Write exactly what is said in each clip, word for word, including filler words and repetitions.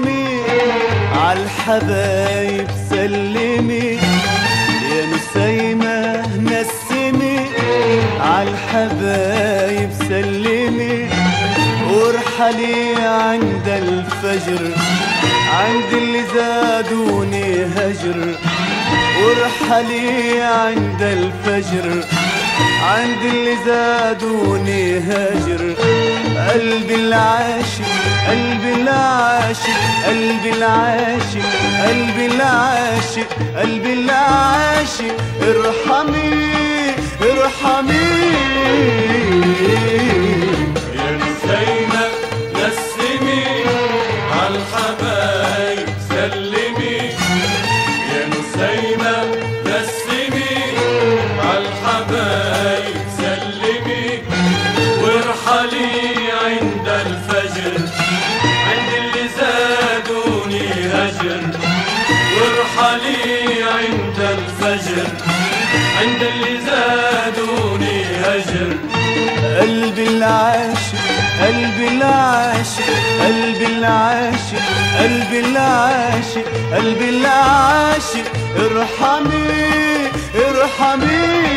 سلمي عالحبايب سلمي يا نسيمة نسمي عالحبايب سلمي وارحلي عند الفجر عند اللي زادوني هجر وارحلي عند الفجر عند اللي زادوني هجر قلبي العاشق قلبي العاشق قلبي العاشق قلبي العاشق قلبي العاشق ارحمي ارحمي يا نسيمة نسمي عالحبايب سلمي يا نسيمة نسمي عالحبايب سلمي وارحلي عند الفجر عند اللي زادوني هجر وارحلي عند الفجر عند اللي زادوني هجر قلبي العاشق قلبي العاشق قلبي العاشق قلبي العاشق قلبي العاشق ارحمي ارحمي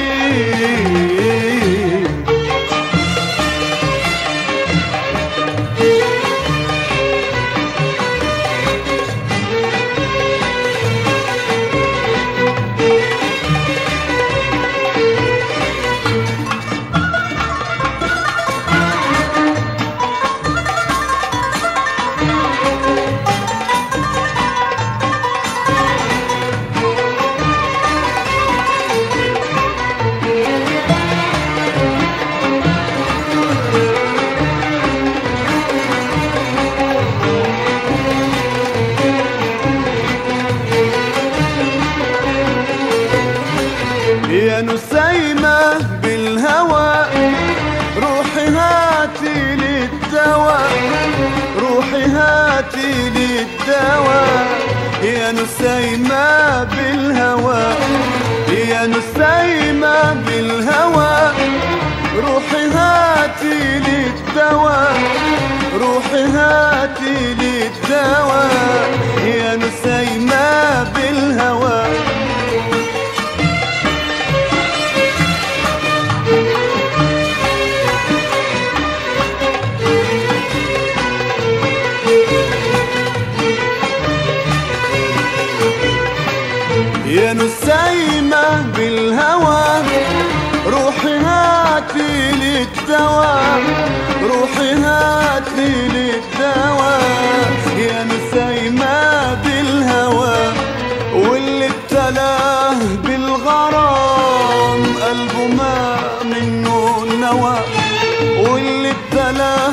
يا نسيمة بالهوى روحي هاتي للدواء روحي هاتي للدواء يا نسيمة بالهوى يا نسيمة بالهوى روحي هاتي للدواء روحي هاتي للدواء يا نسيمة بالهوى يا نسيمة بالهوى روحي هاتي للدواء روحي هاتي للدواء يا نسيمة بالهوى واللي ابتلاه بالغرام قلبه ما منه نوى واللي ابتلاه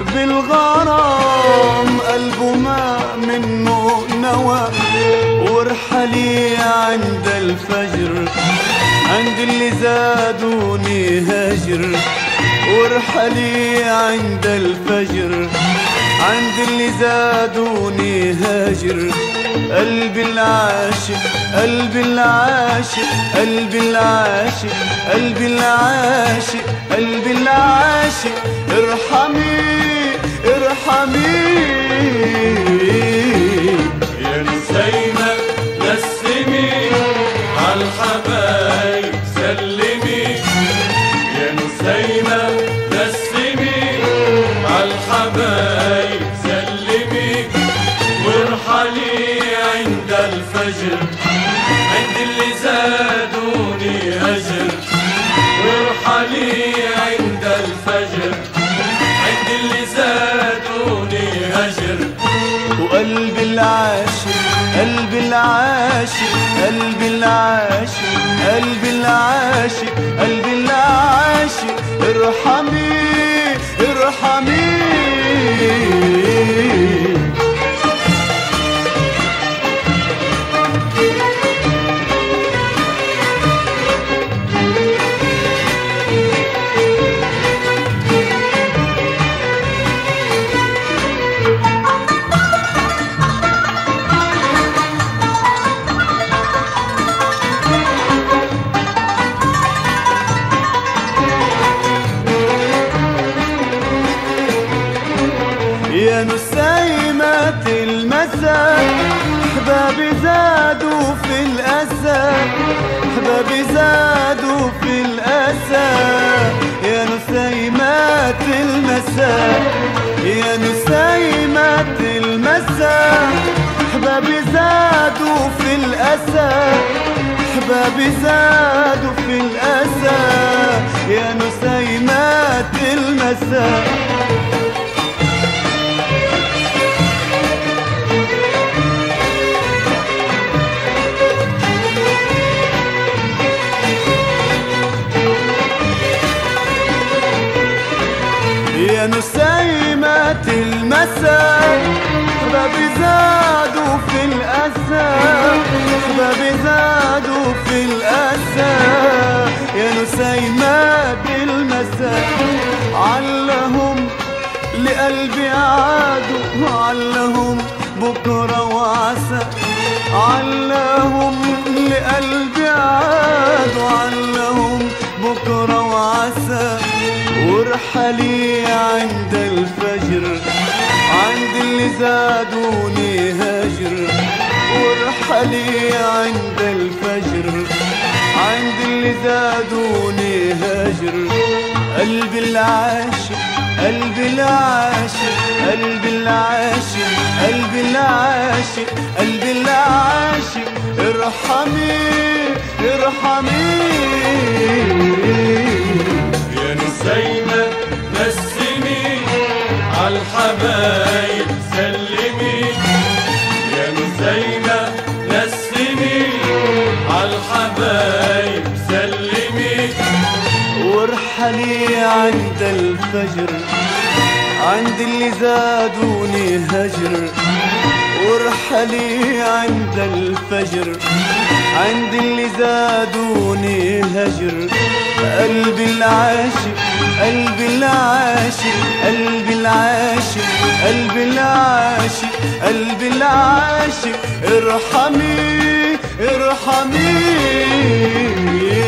بالغرام قلبه ما منه نوى وارحلي عند الفجر عند اللي زادوني هجر وارحلي عند الفجر عند اللي زادوني هجر قلبي العاشق قلبي العاشق قلبي العاشق قلبي العاشق قلبي العاشق ارحمي ارحمي يا نسيمة نسمي عالحبايب سلمي يا نسيمة نسمي عالحبايب سلمي وارحلي عند الفجر عند اللي زادوني هجر وارحلي عند الفجر عند اللي زادوني هجر وقلبي العاشق قلبي العاشق قلبي العاشق قلبي العاشق قلبي العاشق ارحمي ارحمي يا نسيمة المساء أحبابي زادوا في الأسى أحبابي زادوا في الأسى يا نسيمات المساء يا نسيمات المساء أحبابي زادوا في الأسى أحبابي زادوا في الأسى يا نسيمات المساء يا نسيمات المساء أحبابي زادوا في الأسى أحبابي زادوا في الأسى يا نسيمات المساء علهم لقلبي عادوا علهم بكرة وعسى علهم لقلبي عادوا علهم بكرة وعسى ورحلي عند الفجر عند اللي زادوني هجر ورحلي عند الفجر عند اللي زادوني هجر قلبي العاشق قلبي العاشق قلبي العاشق قلبي العاشق قلبي العاشق ارحمي ارحمي يا نسيمة نسمي عالحبايب سلمي يا نسيمة نسمي عالحبايب سلمي وارحلي عند الفجر عند اللي زادوني هجر وارحلي عند الفجر عند اللي زادوني هجر قلبي العاشق قلبي العاشق قلبي العاشق قلبي العاشق قلبي العاشق ارحمي ارحمي